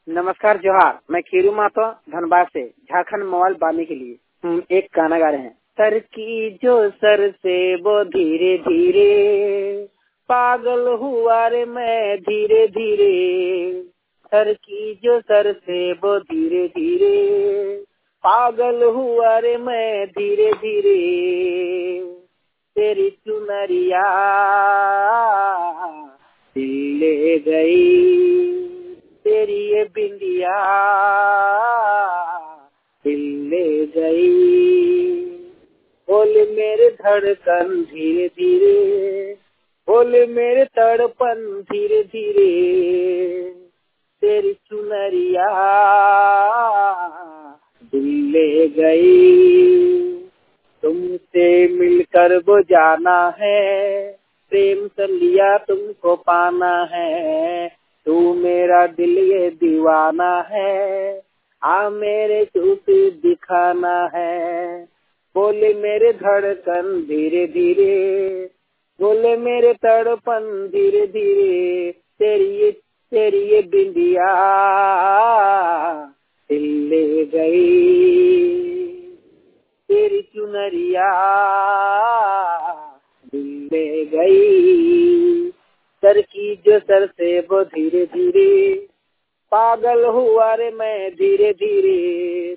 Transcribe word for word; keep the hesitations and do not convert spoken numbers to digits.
नमस्कार जोहार। मैं खीरू मातो धनबाद से झारखंड मोबाइल बानी के लिए हम एक गाना गा रहे हैं। सर की जो सर से वो धीरे धीरे पागल हुआ रे मैं धीरे धीरे। सर की जो सर से वो धीरे धीरे पागल हुआ रे मैं धीरे धीरे। तेरी चुनरिया दिल ले गई, तेरी ये बिंदिया दिल ले गई। बोल मेरे धड़कन धीरे धीरे, बोल मेरे तड़पन धीरे धीरे। तेरी चुनरिया दिल ले गई। तुमसे मिलकर वो जाना है, प्रेम से लिया तुमको पाना है। तू मेरा दिल ये दीवाना है, आ मेरे चूसी दिखाना है। बोले मेरे धड़कन धीरे धीरे, बोले मेरे तड़पन धीरे धीरे। तेरी ये तेरी ये बिंदिया दिल ले गई, तेरी चुनरिया दिल ले गई। सर की जो सर से वो धीरे धीरे पागल हुआ रे मैं धीरे धीरे।